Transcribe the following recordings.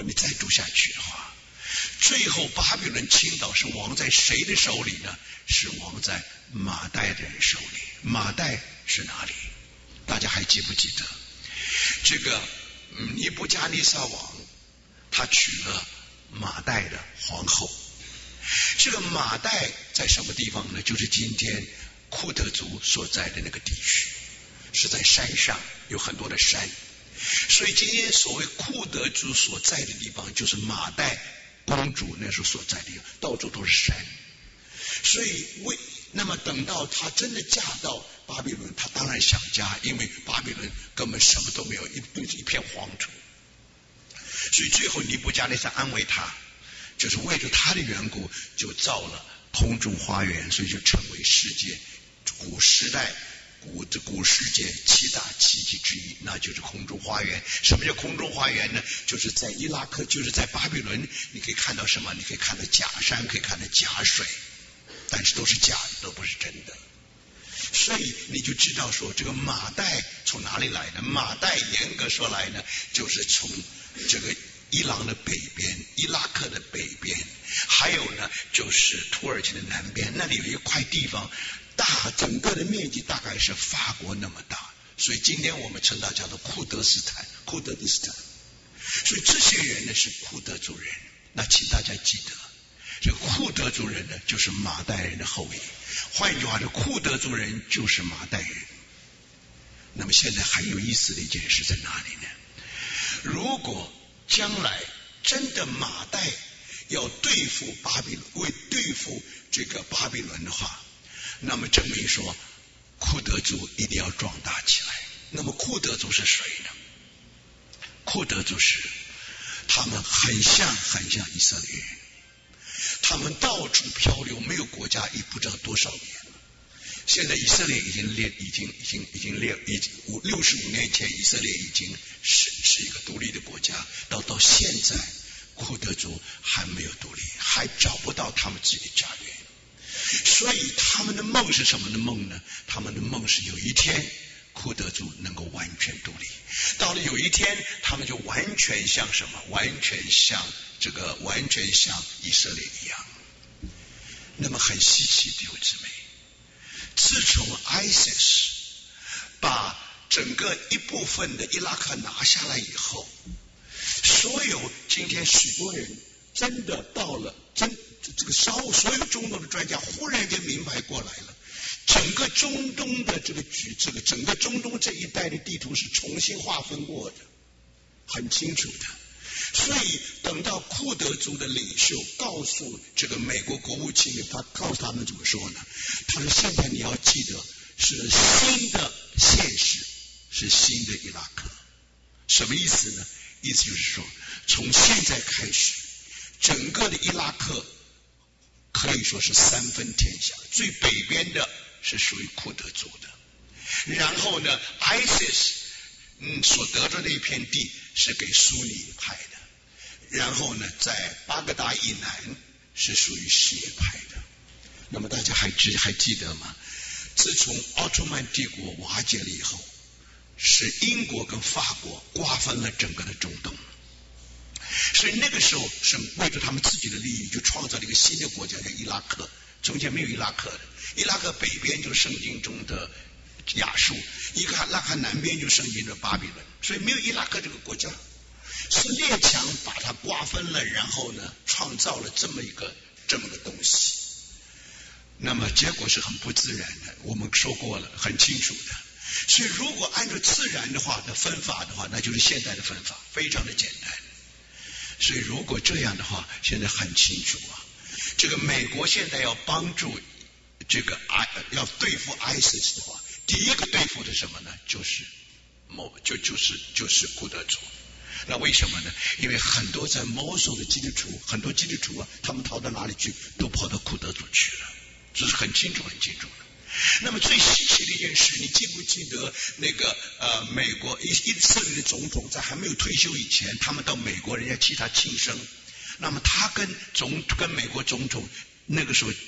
果你再读下去的话，最后巴比伦倾倒是亡在谁的手里呢？是亡在马代的人手里。马代是哪里？大家还记不记得？这个尼布加尼撒王他娶了马代的皇后。这个马代在什么地方呢？就是今天库德族所在的那个地区，是在山上，有很多的山。所以今天所谓库德族所在的地方，就是马代公主那时候所在的地方，到处都是山。所以那么等到她真的嫁到巴比伦，她当然想家，因为巴比伦根本什么都没有，一片黄土。所以最后尼布甲尼撒安慰她，就是为了她的缘故，就造了空中花园，所以就成为世界古世界7大奇迹之一，那就是空中花园。什么叫空中花园呢？就是在伊拉克，就是在巴比伦，你可以看到什么？你可以看到假山，可以看到假水，但是都是假的，都不是真的。所以你就知道说，这个马代从哪里来的？马代严格说来呢，就是从这个伊朗的北边，伊拉克的北边，还有呢就是土耳其的南边，那里有一块地方整个的面积大概是法国那么大，所以今天我们称它叫做库德斯坦。所以这些人呢是库德族人。那请大家记得，这库德族人呢就是马代人的后裔。换句话说，库德族人就是马代人。那么现在很有意思的一件事在哪里呢？如果将来真的马代要对付巴比伦，对付这个巴比伦的话，那么证明说库德族一定要壮大起来。那么库德族是谁呢？库德族是他们很像以色列人，他们到处漂流，没有国家也不知道多少年了。现在以色列已经65年前，以色列已经是一个独立的国家，到现在库德族还没有独立，还找不到他们自己的家园。所以他们的梦是什么的梦呢？他们的梦是有一天库德族能够完全独立，到了有一天他们就完全像什么？完全像以色列一样。那么很稀奇，弟兄姊妹，自从 ISIS 把整个一部分的伊拉克拿下来以后，所有今天许多人真的到了所有中东的专家忽然间明白过来了，整个中东的整个中东这一带的地图是重新划分过的，很清楚的。所以等到库德族的领袖告诉这个美国国务卿，他告诉他们怎么说呢？他说现在你要记得是新的现实，是新的伊拉克。什么意思呢？意思就是说从现在开始，整个的伊拉克可以说是三分天下，最北边的是属于库德族的，然后呢 ISIS 所得着的一片地是给苏尼派的，然后呢在巴格达以南是属于什叶派的。那么大家还记得吗？自从奥斯曼帝国瓦解了以后，是英国跟法国瓜分了整个的中东，所以那个时候是为了他们自己的利益，就创造了一个新的国家叫伊拉克。中间没有伊拉克的，伊拉克北边就是圣经中的亚述，伊拉克南边就是圣经的巴比伦，所以没有伊拉克这个国家，是列强把它瓜分了，然后呢创造了这么个东西。那么结果是很不自然的，我们说过了，很清楚的。所以如果按照自然的话的分法的话，那就是现在的分法，非常的简单。所以如果这样的话，现在很清楚啊，这个美国现在要帮助这个要对付 ISIS 的话，第一个对付的什么呢？就是库德族。那为什么呢？因为很多在摩苏的基督徒啊，他们逃到哪里去？都跑到库德族去了，这是很清楚的。那么最稀奇的一件事，你记不记得那个美国以色列的总统在还没有退休以前，他们到美国人家替他庆生，那么他跟美国总统那个时候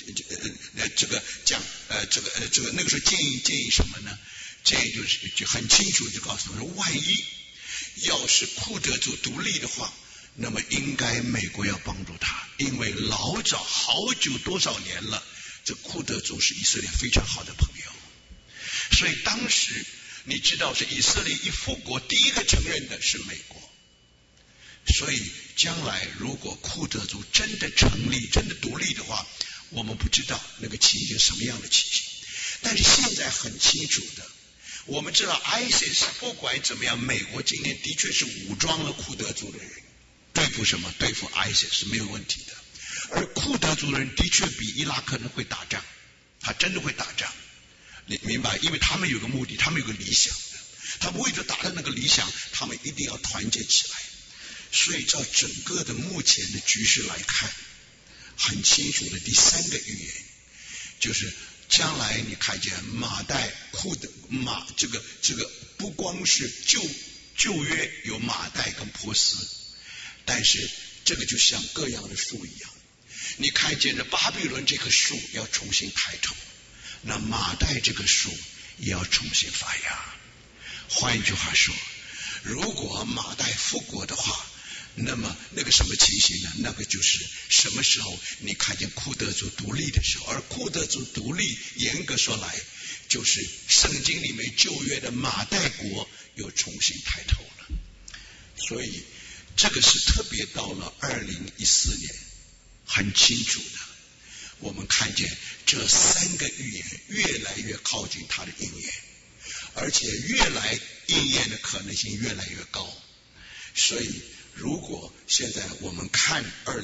那个时候建议什么呢？建议就很清楚就告诉我说，万一要是库德族独立的话， 那么应该美国要帮助他，因为老早好久多少年了，这库德族是以色列非常好的朋友，所以当时你知道是以色列一复国，第一个承认的是美国。所以将来如果库德族真的成立，真的独立的话，我们不知道那个情形什么样的情形。但是现在很清楚的，我们知道 ISIS 不管怎么样，美国今天的确是武装了库德族的人，对付什么？对付 ISIS 是没有问题的。而库德族的人的确比伊拉克人会打仗，他真的会打仗，你明白？因为他们有个目的，他们有个理想的，他们为了达到那个理想，他们一定要团结起来。所以照整个的目前的局势来看，很清楚的第三个预言就是将来你看见马代库的马这个不光是旧约有马代跟波斯，但是这个就像各样的树一样，你看见的巴比伦这棵树要重新抬头，那马代这棵树也要重新发芽。换一句话说，如果马代复国的话，那么那个什么情形呢？那个就是什么时候你看见库德族独立的时候，而库德族独立严格说来就是圣经里面旧约的马代国又重新抬头了。所以这个是特别到了2014年很清楚的，我们看见这三个预言越来越靠近它的应验，而且越来应验的可能性越来越高。所以如果现在我们看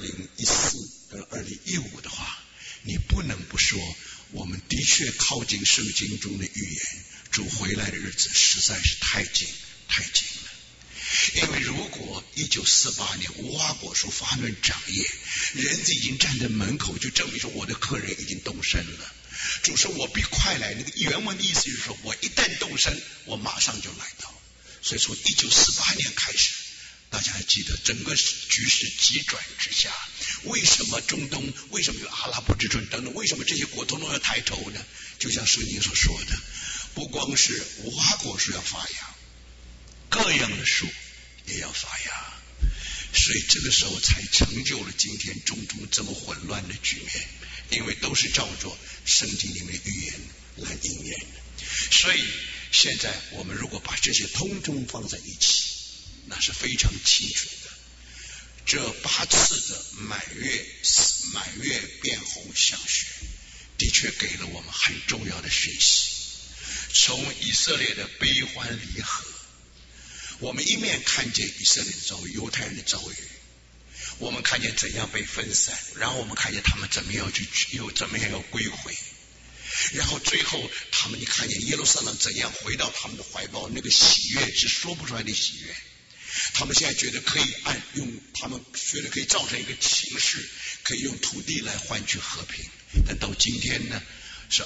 2014跟2015的话，你不能不说我们的确靠近圣经中的预言，主回来的日子实在是太近太近了。因为如果1948年无花果树发嫩长叶，人子已经站在门口，就证明说我的客人已经动身了。主说我必快来，那个原文的意思就是说我一旦动身，我马上就来到。所以从1948年开始，大家还记得整个局势急转直下，为什么中东，为什么有阿拉伯之春等等，为什么这些国通通要抬头呢？就像圣经所说的，不光是无花果树要发芽，各样的树也要发芽。所以这个时候才成就了今天中东这么混乱的局面，因为都是照着圣经里面预言来应验的。所以现在我们如果把这些通通放在一起，那是非常清楚的。这8次的满月变红象学的确给了我们很重要的讯息。从以色列的悲欢离合，我们一面看见以色列的遭遇，犹太人的遭遇，我们看见怎样被分散，然后我们看见他们怎么样要归回，然后最后他们你看见耶路撒冷怎样回到他们的怀抱，那个喜悦是说不出来的喜悦。他们现在觉得可以他们觉得可以造成一个形式，可以用土地来换取和平。但到今天呢，是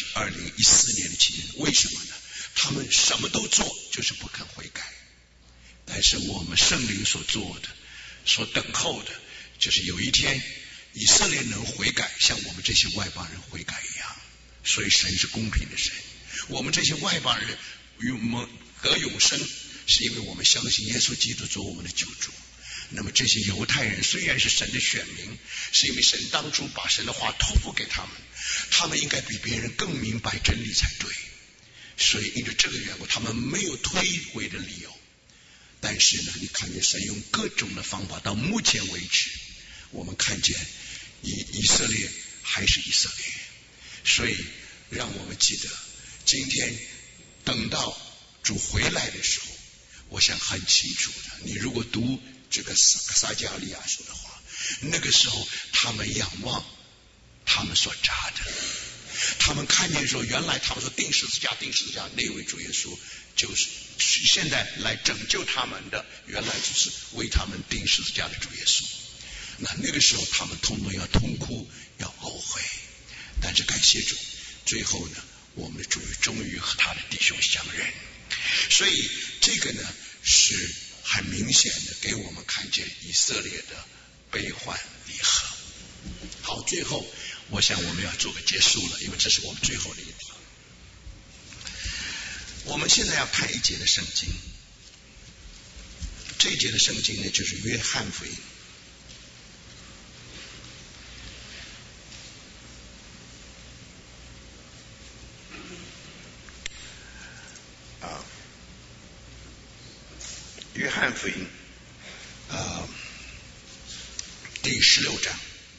2014年的期间，为什么呢？他们什么都做，就是不肯悔改。但是我们圣灵所做的，所等候的，就是有一天以色列能悔改，像我们这些外邦人悔改一样。所以神是公平的神，我们这些外邦人与我们得永生，是因为我们相信耶稣基督做我们的救主。那么这些犹太人虽然是神的选民，是因为神当初把神的话托付给他们，他们应该比别人更明白真理才对。所以因着这个缘故，他们没有推诿的理由。但是呢，你看见神用各种的方法，到目前为止我们看见以色列还是以色列。所以让我们记得，今天等到主回来的时候，我想很清楚的，你如果读这个撒迦利亚书的话，那个时候他们仰望他们所扎的，他们看见说，原来他们说钉十字架那位主耶稣就是现在来拯救他们的，原来就是为他们钉十字架的主耶稣。那个时候他们通通要痛哭，要懊悔。但是感谢主，最后呢，我们的主终于和他的弟兄相认。所以这个呢是很明显的给我们看见以色列的悲欢离合。好，最后我想我们要做个结束了，因为这是我们最后的一题。我们现在要看一节的圣经， 这一节的圣经呢，就是约翰福音。约翰福音第16章。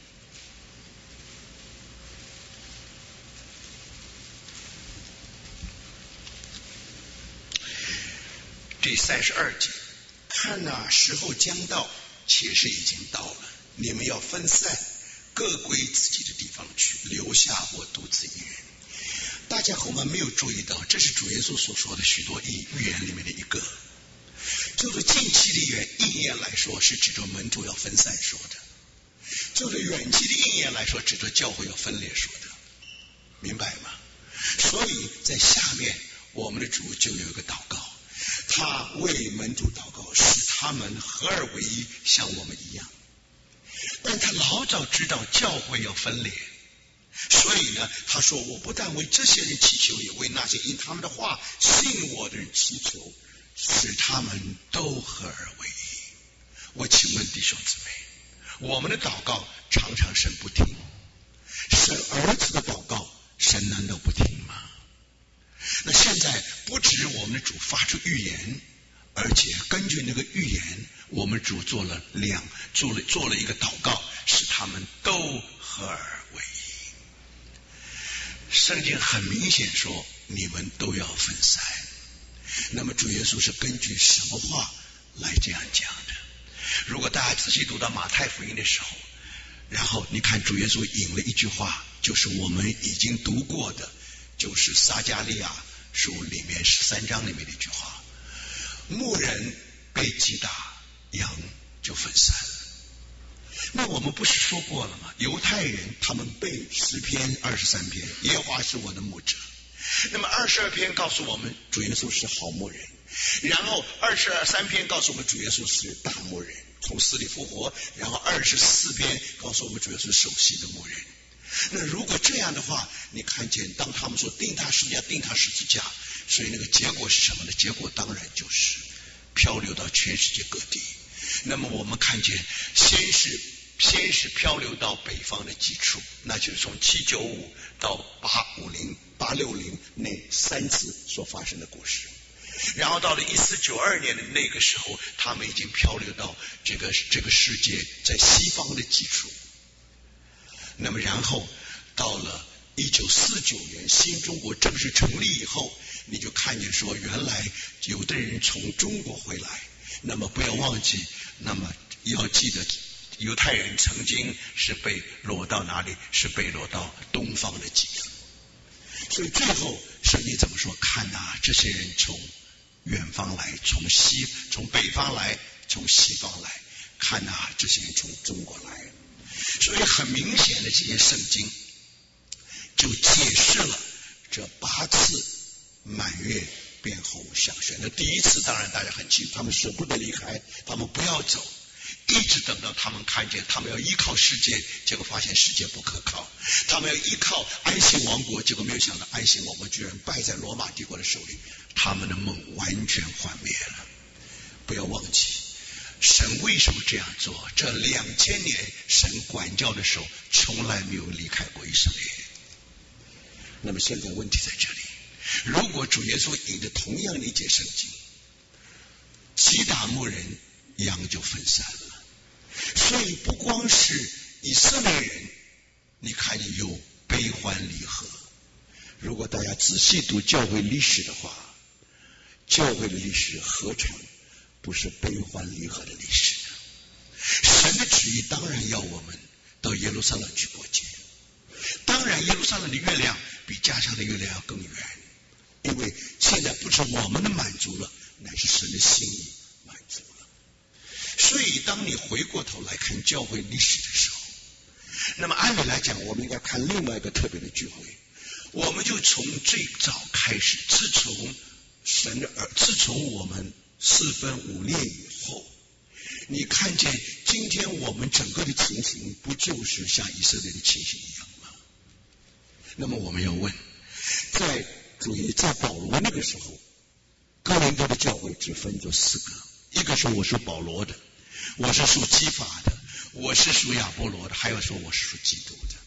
第32节，看哪，时候将到，且是已经到了，你们要分散，各归自己的地方去，留下我独自一人。大家恐怕没有注意到，这是主耶稣所说的许多预言里面的一个。就是近期的应验来说，是指着门徒要分散说的；就是远期的应验来说，指着教会要分裂说的，明白吗？所以在下面我们的主就有一个祷告，他为门徒祷告，使他们合而为一，像我们一样。但他老早知道教会要分裂，所以呢，他说我不但为这些人祈求，也为那些因他们的话信我的人祈求，使他们都合而为一。我请问弟兄姊妹，我们的祷告常常神不听，神儿子的祷告神难道不听吗？那现在不止我们的主发出预言，而且根据那个预言，我们主做了一个祷告，使他们都合而为一。圣经很明显说，你们都要分散。那么主耶稣是根据什么话来这样讲的？如果大家仔细读到马太福音的时候，然后你看主耶稣引了一句话，就是我们已经读过的，就是撒迦利亚书里面13章里面的一句话，牧人被击打，羊就分散了。那我们不是说过了吗？犹太人他们背诗篇23篇，耶和华是我的牧者。那么22篇告诉我们主耶稣是好牧人，然后23篇告诉我们主耶稣是大牧人，从死里复活，然后24篇告诉我们主耶稣是首席的牧人。那如果这样的话，你看见当他们说定他十字架，所以那个结果是什么呢？结果当然就是漂流到全世界各地。那么我们看见先是漂流到北方的几处，那就是从795到850、860那3次所发生的故事。然后到了1492年的那个时候，他们已经漂流到这个世界在西方的几处。那么然后到了1949年新中国正式成立以后，你就看见说原来有的人从中国回来，那么不要忘记，那么要记得犹太人曾经是被掳到哪里？是被掳到东方的极地。所以最后圣经怎么说？看啊，这些人从远方来，从北方来，从西方来，看啊，这些人从中国来。所以很明显的，这些圣经就解释了这8次满月变红响宣。那第一次当然大家很清楚，他们舍不得离开，他们不要走，一直等到他们看见他们要依靠世界，结果发现世界不可靠，他们要依靠安息王国，结果没有想到安息王国居然败在罗马帝国的手里，他们的梦完全幻灭了。不要忘记神为什么这样做？这2000年神管教的手从来没有离开过以色列。那么现在问题在这里，如果主耶稣引着同样的一节圣经，击打牧人，羊就分散了。所以不光是以色列人，你看见有悲欢离合。如果大家仔细读教会历史的话，教会的历史何尝不是悲欢离合的历史呢？神的旨意当然要我们到耶路撒冷去过节，当然耶路撒冷的月亮比家乡的月亮要更圆，因为现在不是我们的满足了，乃是神的心意满足了。所以当你回过头来看教会历史的时候，那么按理来讲，我们应该看另外一个特别的聚会。我们就从最早开始，自从我们4分5裂以后，你看见今天我们整个的情形，不就是像以色列的情形一样吗？那么我们要问，在保罗那个时候，哥林多的教会只分作4个， 一个说我属保罗的，我是属基法的，我是属亚波罗的，还有说我是属基督的。